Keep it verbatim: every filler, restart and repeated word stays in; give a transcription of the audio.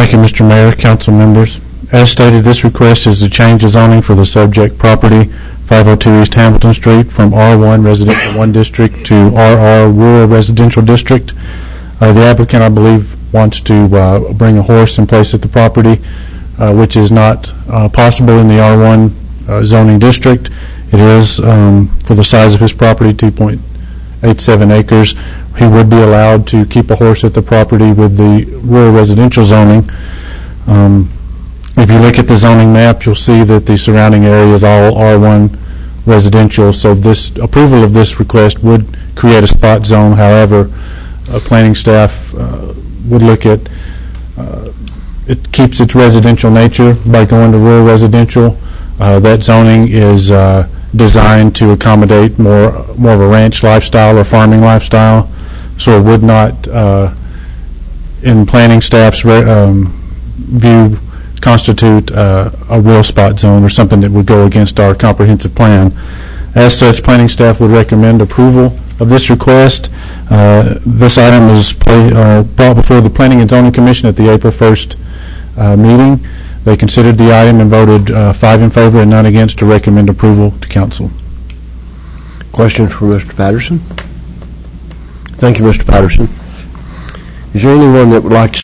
Thank you, Mister Mayor, council members. As stated, this request is to change the zoning for the subject property, five oh two East Hamilton Street, from R one Residential one District to R R Rural Residential District. Uh, the applicant, I believe, wants to uh, bring a horse and place at the property, uh, which is not uh, possible in the R one uh, zoning district. It is, um, for the size of his property, two point eight seven acres. He would be allowed to keep a horse at the property with the rural residential zoning. Um, if you look at the zoning map, you'll see that the surrounding area is all R one residential, so this approval of this request would create a spot zone. However, uh, planning staff uh, would look at uh, it keeps its residential nature by going to rural residential. Uh, that zoning is uh, designed to accommodate more more of a ranch lifestyle or farming lifestyle, so it would not, uh, in planning staff's re um, view, constitute uh, a real spot zone or something that would go against our comprehensive plan. As such, planning staff would recommend approval of this request. Uh, this item was play, uh, brought before the Planning and Zoning Commission at the April first uh, meeting. They considered the item and voted uh, five in favor and none against to recommend approval to council. Questions for Mister Patterson? Thank you, Mister Patterson. Is there anyone that would like to